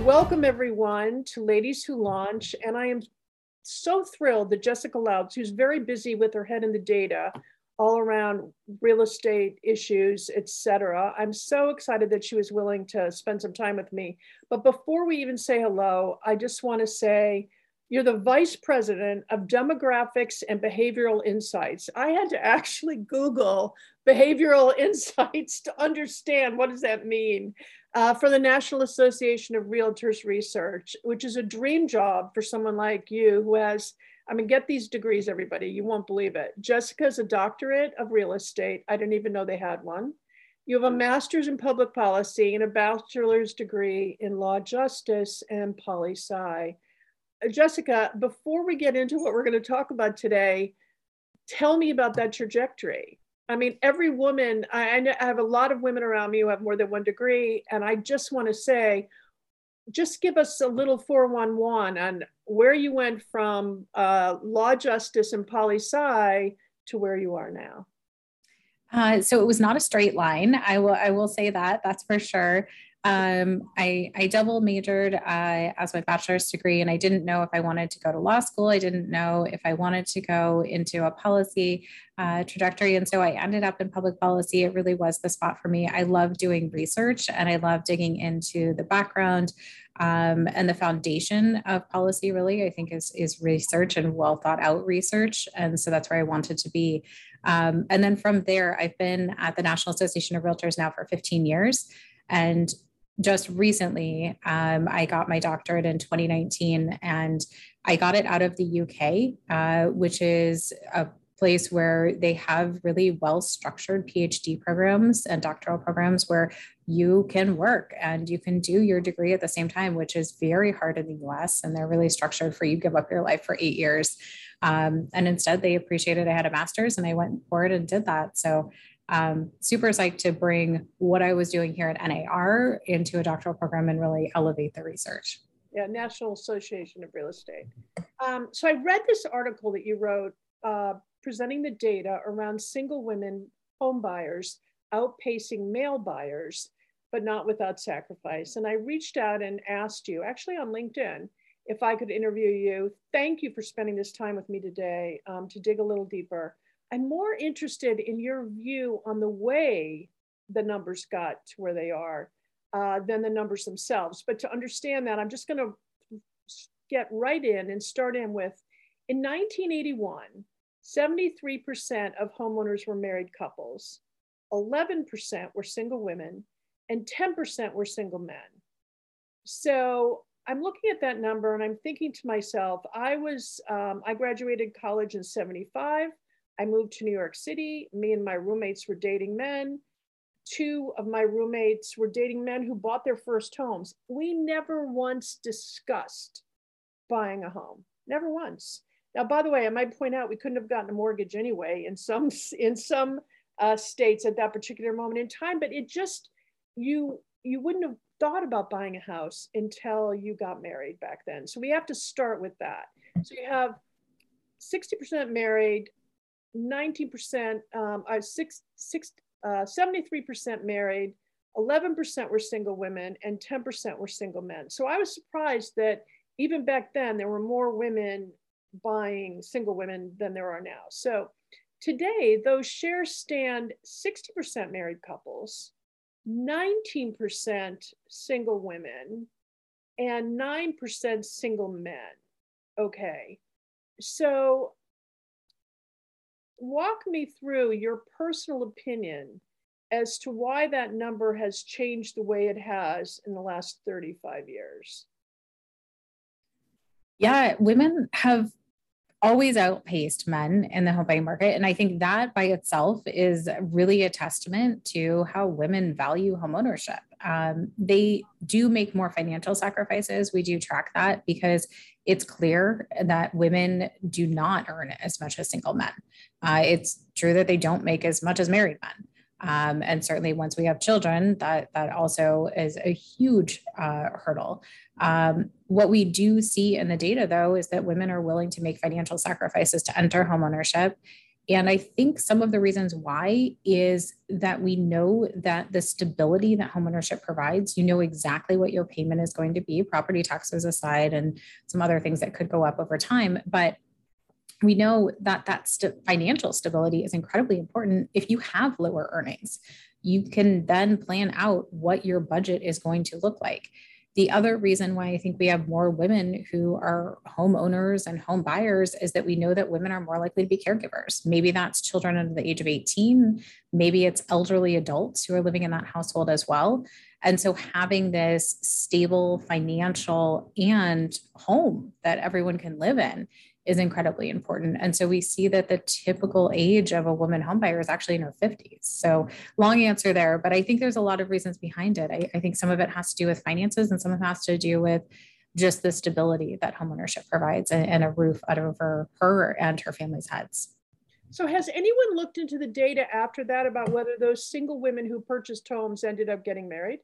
Welcome everyone to Ladies Who Launch, and I am so thrilled that Jessica Louds, who's very busy with her head in the data all around real estate issues, etc. I'm so excited that she was willing to spend some time with me. But before we even say hello, I just want to say you're the Vice President of Demographics and Behavioral Insights. I had to actually Google behavioral insights to understand what does that mean. For the National Association of Realtors Research, which is a dream job for someone like you who has, get these degrees, everybody, you won't believe it. Jessica's a doctorate of real estate. I didn't even know they had one. You have a master's in public policy and a bachelor's degree in law justice and poli-sci. Jessica, before we get into what we're going to talk about today, tell me about that trajectory. Every woman, I have a lot of women around me who have more than one degree, and I just want to say, just give us a little 411 on where you went from law justice and poli-sci to where you are now. So it was not a straight line. I will say that, that's for sure. I double majored as my bachelor's degree, and I didn't know if I wanted to go to law school. I didn't know if I wanted to go into a policy trajectory. And so I ended up in public policy. It really was the spot for me. I love doing research and I love digging into the background and the foundation of policy, really, I think is research and well thought out research. And so that's where I wanted to be. And then from there, I've been at the National Association of Realtors now for 15 years. And just recently, I got my doctorate in 2019, and I got it out of the UK, which is a place where they have really well-structured PhD programs and doctoral programs where you can work and you can do your degree at the same time, which is very hard in the US. And they're really structured for you to give up your life for 8 years. And instead, they appreciated I had a master's, and I went for it and did that. So super psyched to bring what I was doing here at NAR into a doctoral program and really elevate the research. Yeah, National Association of Real Estate. So I read this article that you wrote presenting the data around single women home buyers outpacing male buyers, but not without sacrifice. And I reached out and asked you, actually on LinkedIn, if I could interview you. Thank you for spending this time with me today to dig a little deeper. I'm more interested in your view on the way the numbers got to where they are than the numbers themselves. But to understand that, I'm just going to get right in and start in with, in 1981, 73% of homeowners were married couples, 11% were single women, and 10% were single men. So I'm looking at that number and I'm thinking to myself, I graduated college in 75. I moved to New York City. Me and my roommates were dating men. 2 of my roommates were dating men who bought their first homes. We never once discussed buying a home, never once. Now, by the way, I might point out we couldn't have gotten a mortgage anyway in some states at that particular moment in time, but it just, you wouldn't have thought about buying a house until you got married back then. So we have to start with that. So you have 60% married, 19%, 73% married, 11% were single women, and 10% were single men. So I was surprised that even back then, there were more women buying single women than there are now. So today, those shares stand 60% married couples, 19% single women, and 9% single men. Okay, so walk me through your personal opinion as to why that number has changed the way it has in the last 35 years. Yeah, women have always outpaced men in the home buying market. And I think that by itself is really a testament to how women value homeownership. They do make more financial sacrifices. We do track that because it's clear that women do not earn as much as single men. It's true that they don't make as much as married men. And certainly once we have children, that also is a huge hurdle. What we do see in the data, though, is that women are willing to make financial sacrifices to enter homeownership. And I think some of the reasons why is that we know that the stability that homeownership provides, you know exactly what your payment is going to be, property taxes aside, and some other things that could go up over time. But we know that financial stability is incredibly important. If you have lower earnings, you can then plan out what your budget is going to look like. The other reason why I think we have more women who are homeowners and home buyers is that we know that women are more likely to be caregivers. Maybe that's children under the age of 18. Maybe it's elderly adults who are living in that household as well. And so having this stable financial and home that everyone can live in is incredibly important. And so we see that the typical age of a woman homebuyer is actually in her 50s. So long answer there, but I think there's a lot of reasons behind it. I think some of it has to do with finances and some of it has to do with just the stability that homeownership provides and a roof over her and her family's heads. So has anyone looked into the data after that about whether those single women who purchased homes ended up getting married?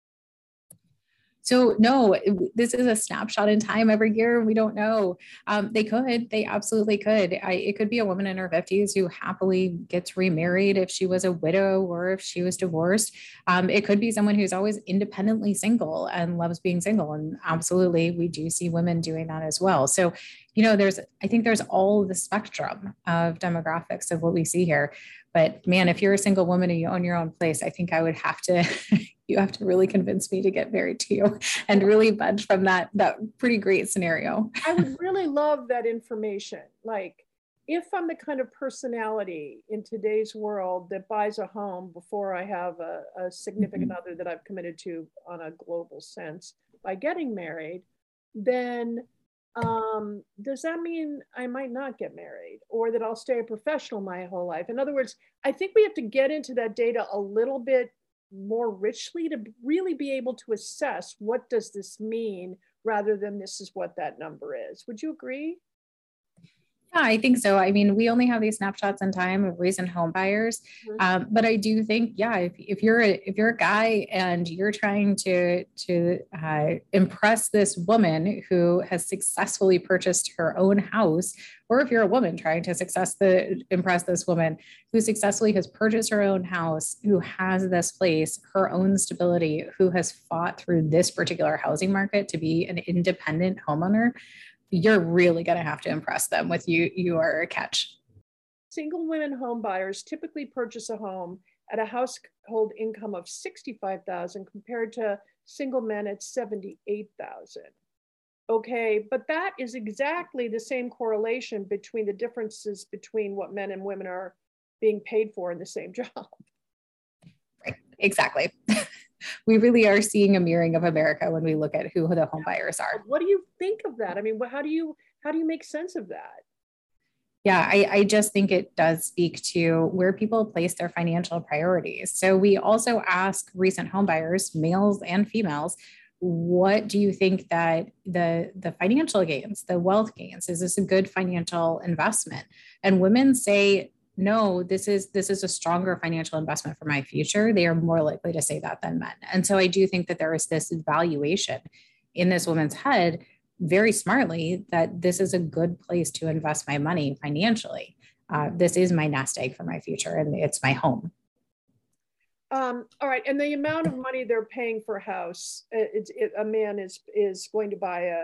So no, this is a snapshot in time every year. We don't know. They absolutely could. It could be a woman in her 50s who happily gets remarried if she was a widow or if she was divorced. It could be someone who's always independently single and loves being single. And absolutely, we do see women doing that as well. So, I think there's all the spectrum of demographics of what we see here. But man, if you're a single woman and you own your own place, I think I would have to, you have to really convince me to get married to you and really budge from that pretty great scenario. I would really love that information. Like, if I'm the kind of personality in today's world that buys a home before I have a significant other that I've committed to on a global sense by getting married, then does that mean I might not get married or that I'll stay a professional my whole life? In other words, I think we have to get into that data a little bit more richly to really be able to assess what does this mean rather than this is what that number is. Would you agree? Yeah, I think so. I mean, we only have these snapshots in time of recent home buyers, but I do think, yeah, if you're a guy and you're trying to impress this woman who has successfully purchased her own house, or if you're a woman trying to impress this woman who successfully has purchased her own house, who has this place, her own stability, who has fought through this particular housing market to be an independent homeowner, you're really going to have to impress them with you are a catch. Single women home buyers typically purchase a home at a household income of $65,000 compared to single men at $78,000. Okay, but that is exactly the same correlation between the differences between what men and women are being paid for in the same job. Right, exactly. We really are seeing a mirroring of America when we look at who the home buyers are. What do you think of that? I mean, how do you make sense of that? Yeah, I just think it does speak to where people place their financial priorities. So we also ask recent home buyers, males and females, what do you think that the financial gains, the wealth gains, is this a good financial investment? And women say, no, this is a stronger financial investment for my future. They are more likely to say that than men. And so I do think that there is this valuation in this woman's head very smartly that this is a good place to invest my money financially. This is my nest egg for my future and it's my home. All right. And the amount of money they're paying for a house, a man is going to buy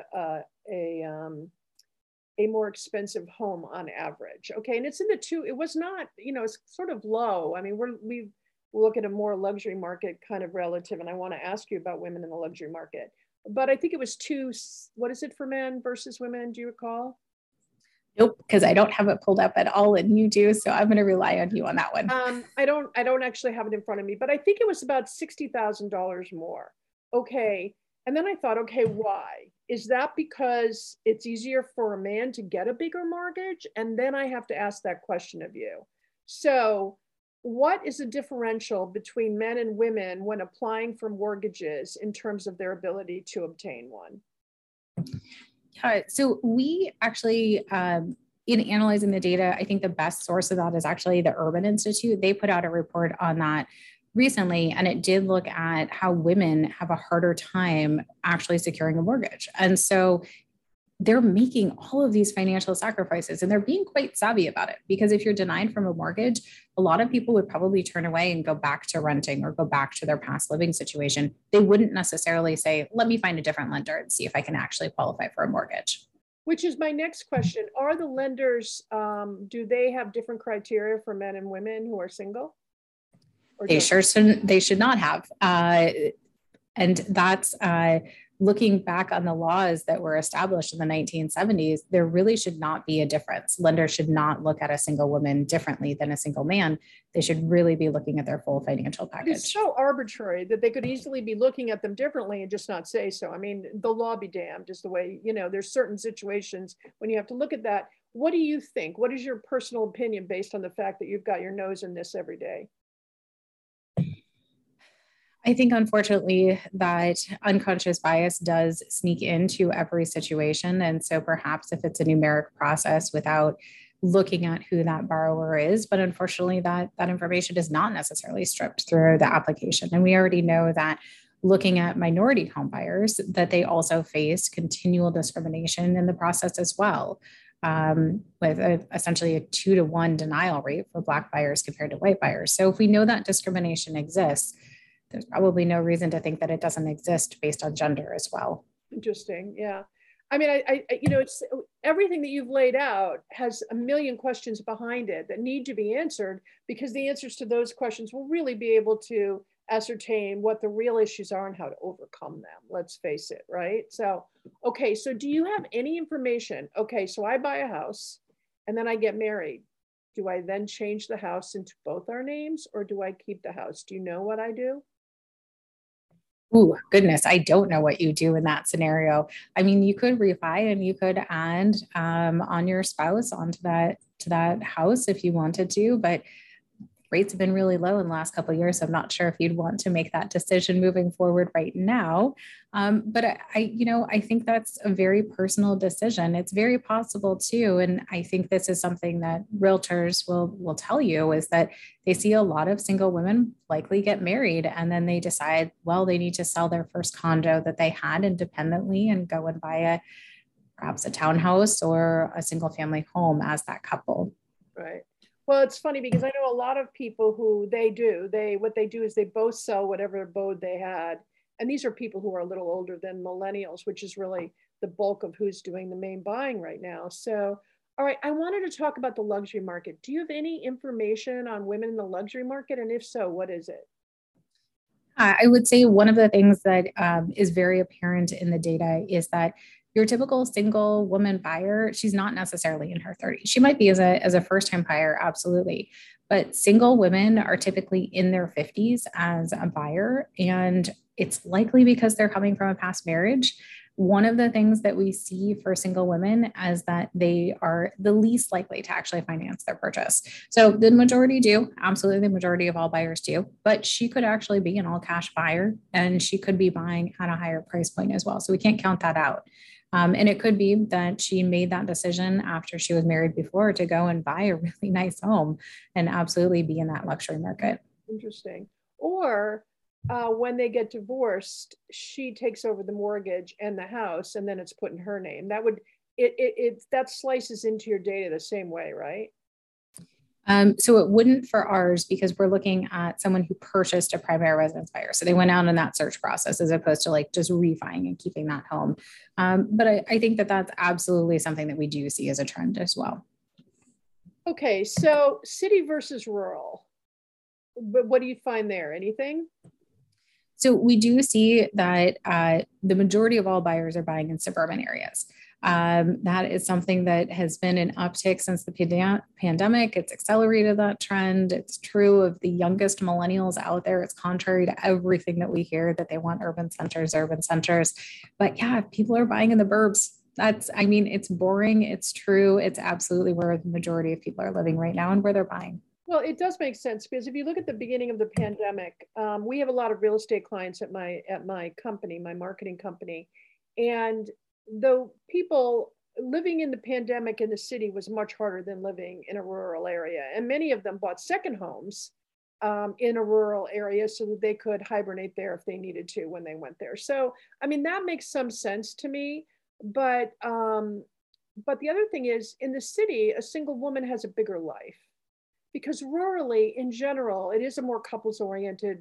a more expensive home on average. Okay. And it's in it was not, it's sort of low. I mean, we look at a more luxury market kind of relative. And I want to ask you about women in the luxury market, but I think it was what is it for men versus women? Do you recall? Nope, because I don't have it pulled up at all and you do. So I'm going to rely on you on that one. I don't actually have it in front of me, but I think it was about $60,000 more. Okay. And then I thought, okay, why? Is that because it's easier for a man to get a bigger mortgage? And then I have to ask that question of you. So what is the differential between men and women when applying for mortgages in terms of their ability to obtain one? So we actually, in analyzing the data, I think the best source of that is actually the Urban Institute. They put out a report on that recently, and it did look at how women have a harder time actually securing a mortgage. And so they're making all of these financial sacrifices and they're being quite savvy about it, because if you're denied from a mortgage, a lot of people would probably turn away and go back to renting or go back to their past living situation. They wouldn't necessarily say, let me find a different lender and see if I can actually qualify for a mortgage. Which is my next question. Are the lenders, do they have different criteria for men and women who are single? Or they sure shouldn't, they should not have. And that's looking back on the laws that were established in the 1970s, there really should not be a difference. Lenders should not look at a single woman differently than a single man. They should really be looking at their full financial package. It's so arbitrary that they could easily be looking at them differently and just not say so. I mean, the law be damned is the way, you know, there's certain situations when you have to look at that. What do you think? What is your personal opinion based on the fact that you've got your nose in this every day? I think, unfortunately, that unconscious bias does sneak into every situation. And so perhaps if it's a numeric process without looking at who that borrower is, but unfortunately that information is not necessarily stripped through the application. And we already know that looking at minority home buyers, that they also face continual discrimination in the process as well. With essentially a 2-to-1 denial rate for Black buyers compared to white buyers. So if we know that discrimination exists, there's probably no reason to think that it doesn't exist based on gender as well. Interesting. Yeah. I mean, I you know, it's everything that you've laid out has a million questions behind it that need to be answered, because the answers to those questions will really be able to ascertain what the real issues are and how to overcome them. Let's face it, right? So, okay. So do you have any information? Okay. So I buy a house and then I get married. Do I then change the house into both our names, or do I keep the house? Do you know what I do? Ooh, goodness, I don't know what you do in that scenario. I mean, you could refi and you could add on your spouse onto that house if you wanted to, but rates have been really low in the last couple of years. So I'm not sure if you'd want to make that decision moving forward right now. But I think that's a very personal decision. It's very possible too. And I think this is something that realtors will tell you, is that they see a lot of single women likely get married and then they decide, well, they need to sell their first condo that they had independently and go and buy perhaps a townhouse or a single family home as that couple. Right. Well, it's funny because I know a lot of people who what they do is they both sell whatever abode they had. And these are people who are a little older than millennials, which is really the bulk of who's doing the main buying right now. So, all right, I wanted to talk about the luxury market. Do you have any information on women in the luxury market? And if so, what is it? I would say one of the things that is very apparent in the data is that your typical single woman buyer, she's not necessarily in her 30s. She might be as a first-time buyer, absolutely. But single women are typically in their 50s as a buyer. And it's likely because they're coming from a past marriage. One of the things that we see for single women is that they are the least likely to actually finance their purchase. So the majority do, absolutely the majority of all buyers do, but she could actually be an all cash buyer and she could be buying at a higher price point as well. So we can't count that out. And it could be that she made that decision after she was married before to go and buy a really nice home and absolutely be in that luxury market. Interesting. Or when they get divorced, she takes over the mortgage and the house, and then it's put in her name. That would that slices into your data the same way, right? So it wouldn't for ours because we're looking at someone who purchased a primary residence buyer. So they went out in that search process as opposed to like just refining and keeping that home. But I think that that's absolutely something that we do see as a trend as well. Okay, so city versus rural. But what do you find there? Anything? So we do see that the majority of all buyers are buying in suburban areas. That is something that has been an uptick since the pandemic. It's accelerated that trend. It's true of the youngest millennials out there. It's contrary to everything that we hear that they want urban centers. But yeah, people are buying in the burbs. It's boring. It's true. It's absolutely where the majority of people are living right now and where they're buying. Well, it does make sense because if you look at the beginning of the pandemic, we have a lot of real estate clients at my company, my marketing company, and though people living in the pandemic in the city was much harder than living in a rural area, and many of them bought second homes in a rural area so that they could hibernate there if they needed to when they went there. So, I mean, that makes some sense to me. But the other thing is, in the city, a single woman has a bigger life because rurally, in general, it is a more couples oriented,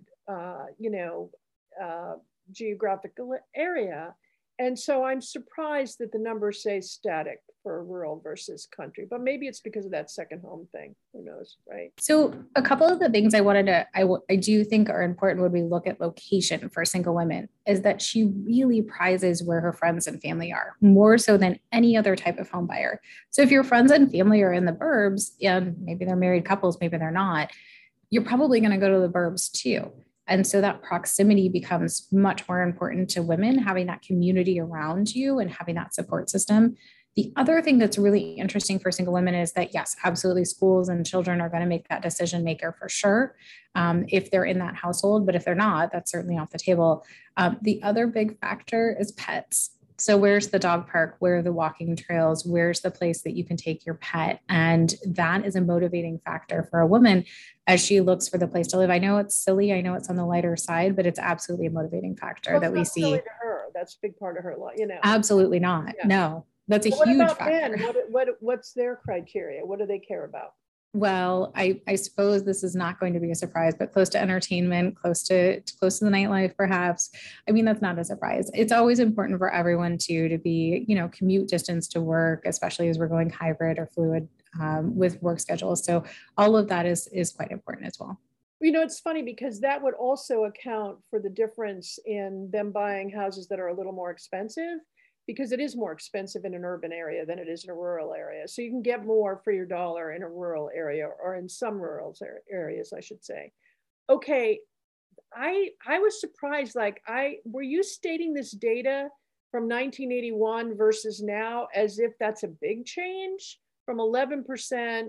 uh, geographical area. And so I'm surprised that the numbers say static for rural versus country, but maybe it's because of that second home thing. Who knows, right? So a couple of the things I wanted to, I do think are important when we look at location for single women is that she really prizes where her friends and family are more so than any other type of home buyer. So if your friends and family are in the burbs and maybe they're married couples, maybe they're not, you're probably going to go to the burbs too. And so that proximity becomes much more important to women, having that community around you and having that support system. The other thing that's really interesting for single women is that, yes, absolutely, schools and children are going to make that decision maker for sure if they're in that household. But if they're not, that's certainly off the table. The other big factor is pets. So where's the dog park? Where are the walking trails? Where's the place that you can take your pet? And that is a motivating factor for a woman as she looks for the place to live. I know it's silly. I know it's on the lighter side, but it's absolutely a motivating factor Well, that we see. to her. That's a big part of her life, you know. Absolutely not. Yeah. No, that's a but huge what about factor. Men? What's their criteria? What do they care about? Well, I suppose this is not going to be a surprise, but close to entertainment, close to the nightlife, perhaps. I mean, that's not a surprise. It's always important for everyone to be, commute distance to work, especially as we're going hybrid or fluid with work schedules. So all of that is quite important as well. It's funny because that would also account for the difference in them buying houses that are a little more expensive, because it is more expensive in an urban area than it is in a rural area. So you can get more for your dollar in a rural area, or in some rural areas, I should say. Okay, I was surprised. Were you stating this data from 1981 versus now as if that's a big change from 11%,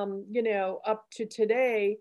up to today?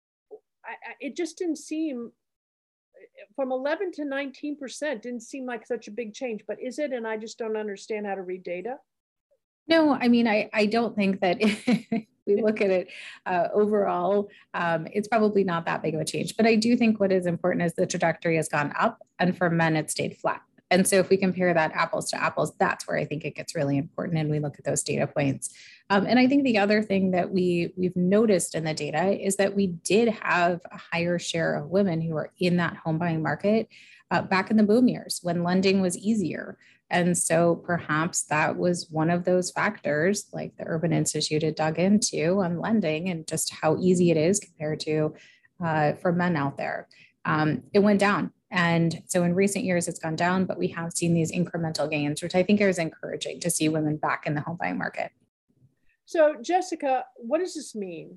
It just didn't seem, from 11 to 19% didn't seem like such a big change, but is it? And I just don't understand how to read data. No, I mean, I don't think that if we look at it overall, it's probably not that big of a change. But I do think what is important is the trajectory has gone up, and for men, it stayed flat. And so if we compare that apples to apples, that's where I think it gets really important. And we look at those data points. And I think the other thing that we've noticed in the data is that we did have a higher share of women who were in that home buying market back in the boom years when lending was easier. And so perhaps that was one of those factors, like the Urban Institute had dug into on lending and just how easy it is compared to for men out there. It went down. And so in recent years, it's gone down, but we have seen these incremental gains, which I think is encouraging to see women back in the home buying market. So, Jessica, what does this mean?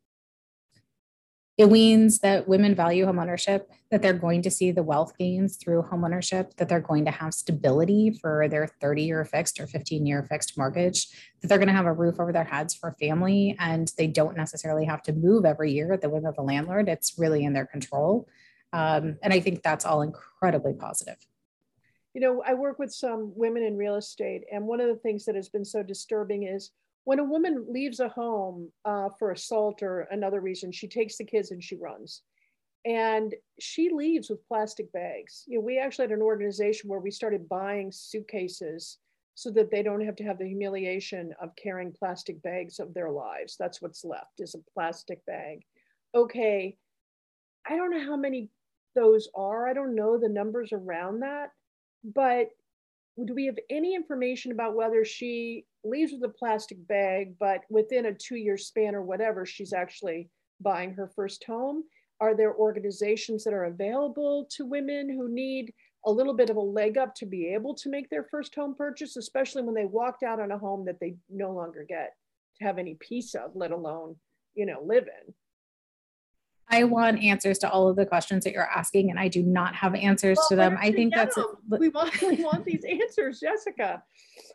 It means that women value homeownership, that they're going to see the wealth gains through homeownership, that they're going to have stability for their 30-year fixed or 15-year fixed mortgage, that they're going to have a roof over their heads for family, and they don't necessarily have to move every year at the whim of the landlord. It's really in their control. And I think that's all incredibly positive. I work with some women in real estate, and one of the things that has been so disturbing is when a woman leaves a home for assault or another reason, she takes the kids and she runs. And she leaves with plastic bags. We actually had an organization where we started buying suitcases so that they don't have to have the humiliation of carrying plastic bags of their lives. That's what's left, is a plastic bag. Okay, I don't know how many those are. I don't know the numbers around that, but do we have any information about whether she leaves with a plastic bag, but within a 2-year span or whatever, she's actually buying her first home? Are there organizations that are available to women who need a little bit of a leg up to be able to make their first home purchase, especially when they walked out on a home that they no longer get to have any piece of, let alone, live in? I want answers to all of the questions that you're asking, and I do not have answers to them. I think that's we want these answers, Jessica.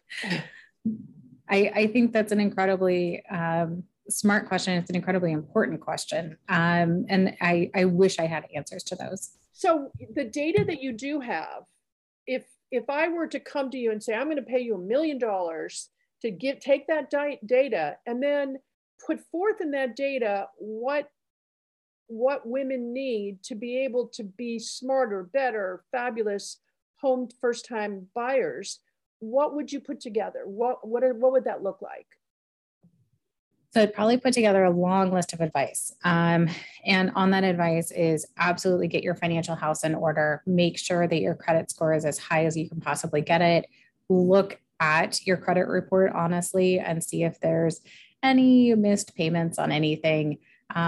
I think that's an incredibly smart question. It's an incredibly important question, and I wish I had answers to those. So the data that you do have, if I were to come to you and say I'm going to pay you $1 million to take that data and then put forth in that data what women need to be able to be smarter, better, fabulous home first-time buyers, what would you put together? What would that look like? So I'd probably put together a long list of advice. And on that advice is absolutely get your financial house in order. Make sure that your credit score is as high as you can possibly get it. Look at your credit report honestly and see if there's any missed payments on anything.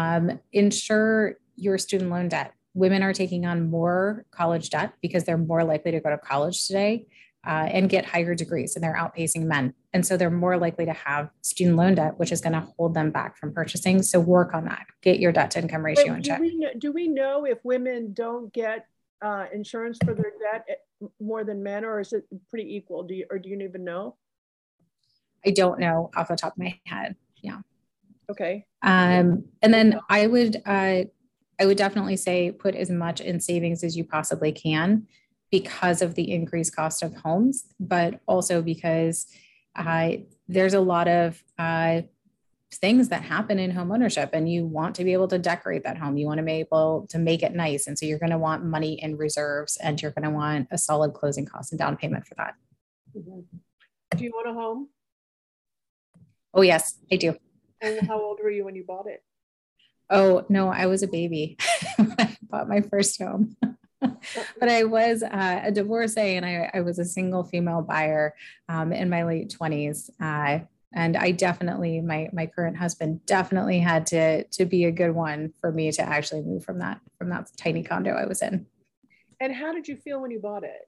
Ensure your student loan debt. Women are taking on more college debt because they're more likely to go to college today. And get higher degrees, and they're outpacing men. And so they're more likely to have student loan debt, which is going to hold them back from purchasing. So work on that. Get your debt to income ratio in check. Do we know if women don't get insurance for their debt more than men, or is it pretty equal? Do you even know? I don't know off the top of my head. Yeah. Okay. And then I would definitely say put as much in savings as you possibly can, because of the increased cost of homes, but also because there's a lot of things that happen in home ownership, and you want to be able to decorate that home. You want to be able to make it nice. And so you're going to want money in reserves, and you're going to want a solid closing cost and down payment for that. Mm-hmm. Do you want a home? Oh, yes, I do. And how old were you when you bought it? Oh, no, I was a baby when I bought my first home. But I was a divorcee, and I was a single female buyer in my late 20s. And I definitely, my current husband definitely had to be a good one for me to actually move from that tiny condo I was in. And how did you feel when you bought it?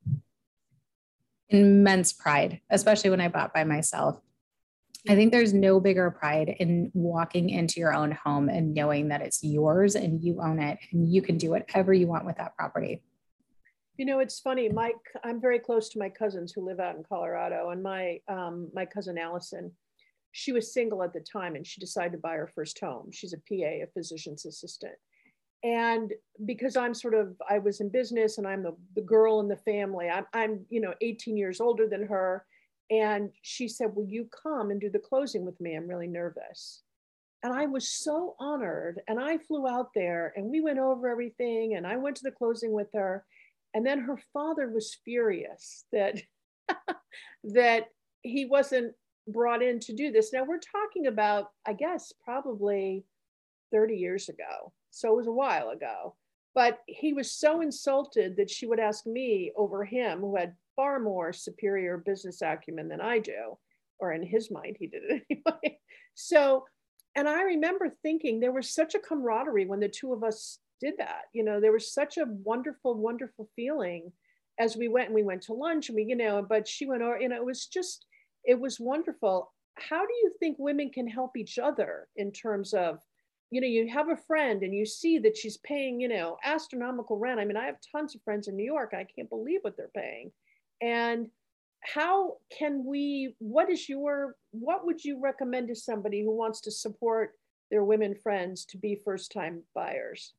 Immense pride, especially when I bought by myself. I think there's no bigger pride in walking into your own home and knowing that it's yours and you own it and you can do whatever you want with that property. You know, it's funny, I'm very close to my cousins who live out in Colorado, and my cousin Allison, she was single at the time and she decided to buy her first home. She's a PA, a physician's assistant. And because I was in business and I'm the girl in the family, I'm 18 years older than her. And she said, will you come and do the closing with me? I'm really nervous. And I was so honored. And I flew out there and we went over everything. And I went to the closing with her. And then her father was furious that, that he wasn't brought in to do this. Now we're talking about, I guess, probably 30 years ago. So it was a while ago. But he was so insulted that she would ask me over him, who had far more superior business acumen than I do, or in his mind, he did it anyway. So, and I remember thinking there was such a camaraderie when the two of us did that. You know, there was such a wonderful, wonderful feeling as we went to lunch and but she went over, it was wonderful. How do you think women can help each other in terms of, you have a friend and you see that she's paying, astronomical rent. I mean, I have tons of friends in New York. I can't believe what they're paying. And how can what would you recommend to somebody who wants to support their women friends to be first-time buyers?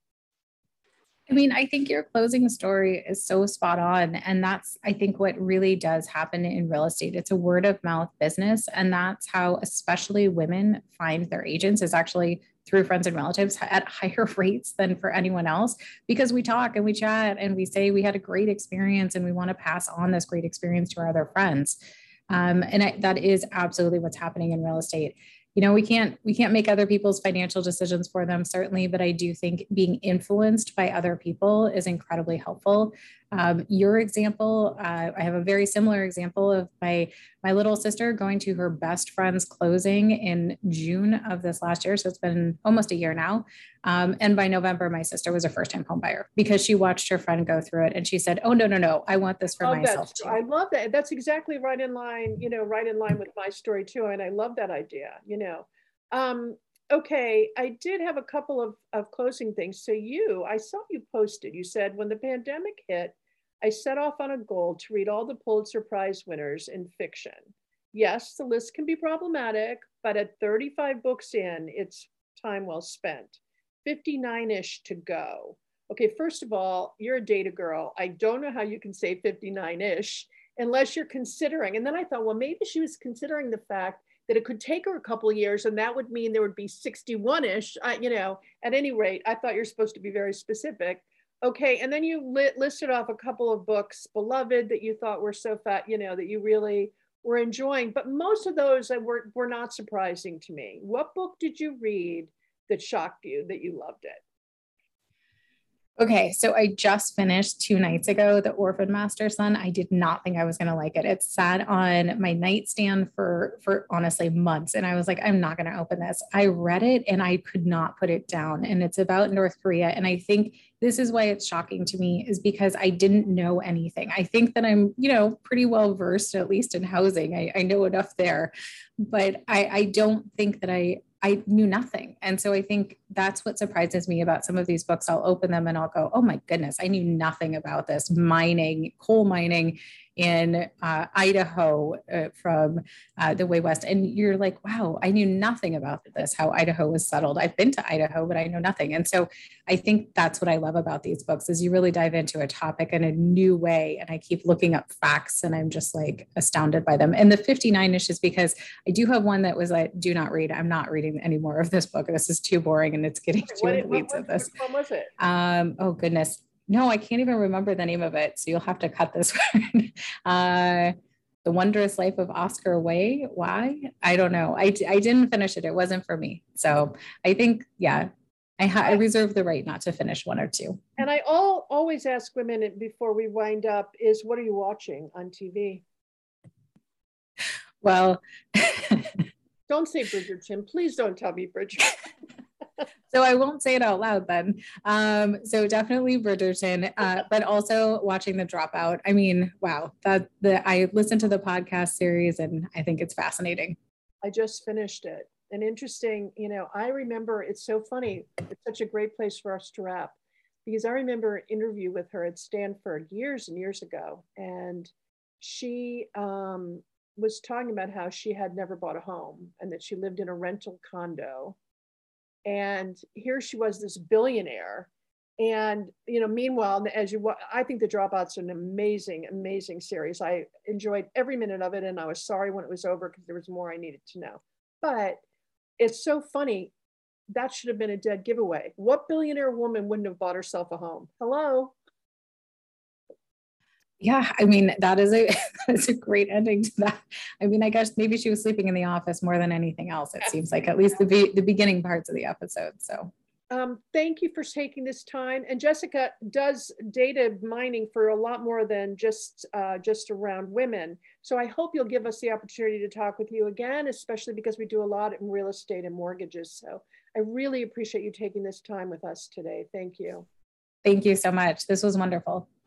I mean, I think your closing story is so spot on. And that's, I think, what really does happen in real estate. It's a word of mouth business. And that's how especially women find their agents, is actually through friends and relatives at higher rates than for anyone else, because we talk and we chat and we say we had a great experience and we want to pass on this great experience to our other friends. That is absolutely what's happening in real estate. We can't make other people's financial decisions for them, certainly, but I do think being influenced by other people is incredibly helpful. Your example, I have a very similar example of my little sister going to her best friend's closing in June of this last year. So it's been almost a year now. And by November, my sister was a first-time home buyer because she watched her friend go through it and she said, oh, no, I want this for myself too. I love that. That's exactly right in line with my story too. And I love that idea, Okay, I did have a couple of closing things. So I saw you posted, you said, when the pandemic hit, I set off on a goal to read all the Pulitzer Prize winners in fiction. Yes, the list can be problematic, but at 35 books in, it's time well spent. 59-ish to go. Okay, first of all, you're a data girl. I don't know how you can say 59-ish unless you're considering. And then I thought, well, maybe she was considering the fact that it could take her a couple of years and that would mean there would be 61-ish, at any rate. I thought you're supposed to be very specific. Okay, and then you listed off a couple of books, Beloved, that you thought were so fat, you know, that you really were enjoying, but most of those were not surprising to me. What book did you read that shocked you, that you loved it? Okay, so I just finished 2 nights ago, The Orphan Master Son. I did not think I was going to like it. It sat on my nightstand for honestly months, and I was like, I'm not going to open this. I read it and I could not put it down. And it's about North Korea, and I think this is why it's shocking to me, is because I didn't know anything. I think that I'm, pretty well versed, at least in housing. I know enough there, but I don't think that I knew nothing. And so I think that's what surprises me about some of these books. I'll open them and I'll go, oh my goodness, I knew nothing about this coal mining in Idaho from the way west. And you're like, wow, I knew nothing about this, how Idaho was settled. I've been to Idaho, but I know nothing. And so I think that's what I love about these books, is you really dive into a topic in a new way. And I keep looking up facts and I'm just like astounded by them. And the 59-ish is because I do have one that was like, do not read. I'm not reading any more of this book. This is too boring and it's getting too in the weeds of this. Which one was it? Oh goodness. No, I can't even remember the name of it. So you'll have to cut this one. The Wondrous Life of Oscar Way. Why? I don't know. I didn't finish it. It wasn't for me. So I think, yeah, I reserve the right not to finish one or two. And I always ask women before we wind up is, what are you watching on TV? Well, don't say Bridgerton. Please don't tell me Bridgerton. So I won't say it out loud then. So definitely Bridgerton, but also watching The Dropout. I mean, wow, I listened to the podcast series and I think it's fascinating. I just finished it. And interesting, I remember, it's so funny. It's such a great place for us to wrap, because I remember an interview with her at Stanford years and years ago. And she was talking about how she had never bought a home and that she lived in a rental condo. And here she was, this billionaire. And, meanwhile, I think The Dropout's an amazing, amazing series. I enjoyed every minute of it. And I was sorry when it was over because there was more I needed to know. But it's so funny. That should have been a dead giveaway. What billionaire woman wouldn't have bought herself a home? Hello? Yeah, I mean, that's a great ending to that. I mean, I guess maybe she was sleeping in the office more than anything else. It seems like, at least the beginning parts of the episode. So thank you for taking this time. And Jessica does data mining for a lot more than just around women. So I hope you'll give us the opportunity to talk with you again, especially because we do a lot in real estate and mortgages. So I really appreciate you taking this time with us today. Thank you. Thank you so much. This was wonderful.